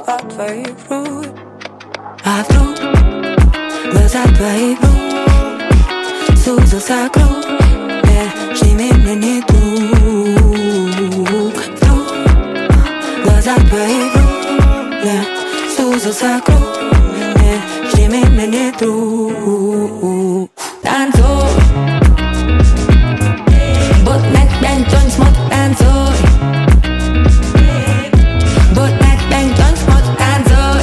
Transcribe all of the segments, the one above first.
слова твоих рук. А вдруг глаза твои вдруг сузился круг между ними не друг. Вдруг глаза твои вдруг сузился круг между ними не друг. Танцуй, будто на тебя никто не смотрит, танцуй. Будто на тебя никто не смотрит, танцуй.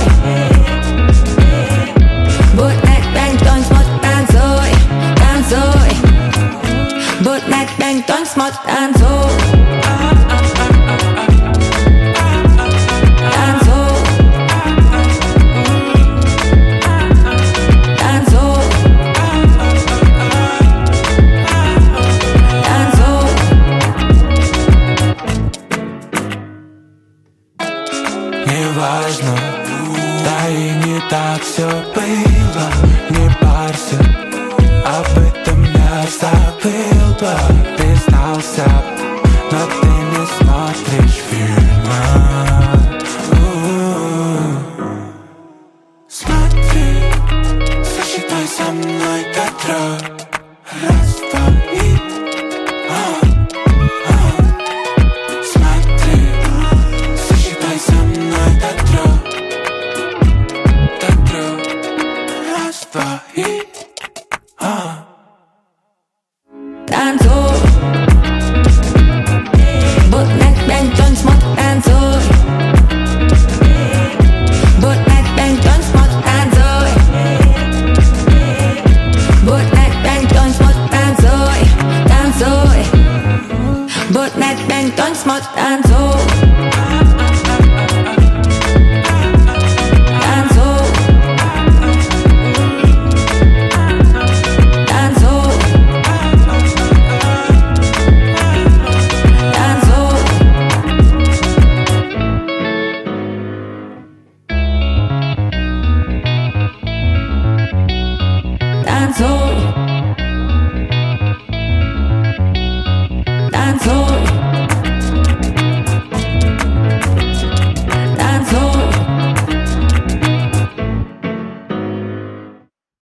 Будто на тебя никто не смотрит, танцуй, танцуй. Будто на тебя никто не смотрит, танцуй. Неважно, да и не так все было. Не парься, об этом я забыл бы, признался, но ты не смотришь фильмы. Смотри, сосчитай со мной до 3. Раз, два и смотри, сосчитай со мной до 3. Раз, два и танцуй, будто на тебя никто не смотрит, танцуй. Будто на тебя никто не смотрит, танцуй. Будто на тебя никто не смотрит, танцуй, танцуй. Будто на тебя никто не смотрит, танцуй.